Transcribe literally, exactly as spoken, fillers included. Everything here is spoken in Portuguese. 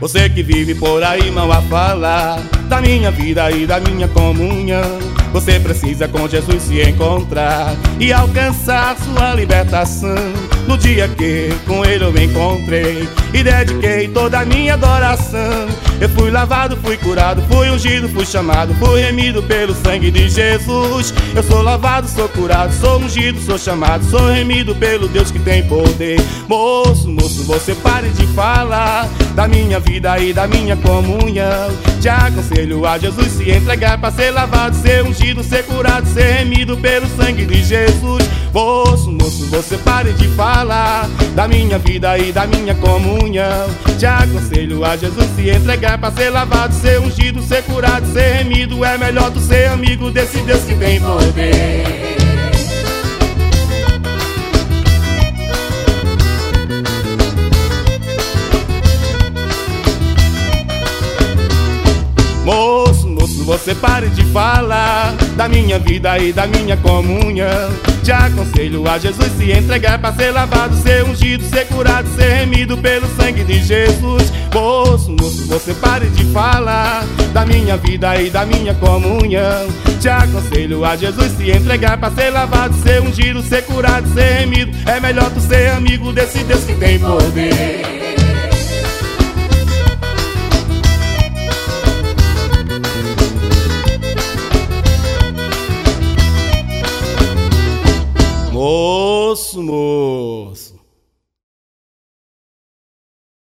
Você que vive por aí mal a falar da minha vida e da minha comunhão, você precisa com Jesus se encontrar e alcançar sua libertação. No dia que com Ele eu me encontrei e dediquei toda a minha adoração, eu fui lavado, fui curado, fui ungido, fui chamado, fui remido pelo sangue de Jesus. Eu sou lavado, sou curado, sou ungido, sou chamado, sou remido pelo Deus que tem poder. Moço, moço, você pare de falar da minha vida e da minha comunhão. Te aconselho a Jesus se entregar para ser lavado, ser ungido, ser curado, ser remido pelo sangue de Jesus. Moço, moço, você pare de falar da minha vida e da minha comunhão. Te aconselho a Jesus se entregar para ser lavado, ser ungido, ser curado, ser remido. É melhor tu ser amigo desse Deus que tem poder. Moço, moço, você pare de falar da minha vida e da minha comunhão. Te aconselho a Jesus se entregar para ser lavado, ser ungido, ser curado, ser remido pelo sangue de Jesus. Moço, moço, você pare de falar da minha vida e da minha comunhão. Te aconselho a Jesus se entregar para ser lavado, ser ungido, ser curado, ser remido. É melhor tu ser amigo desse Deus que tem poder.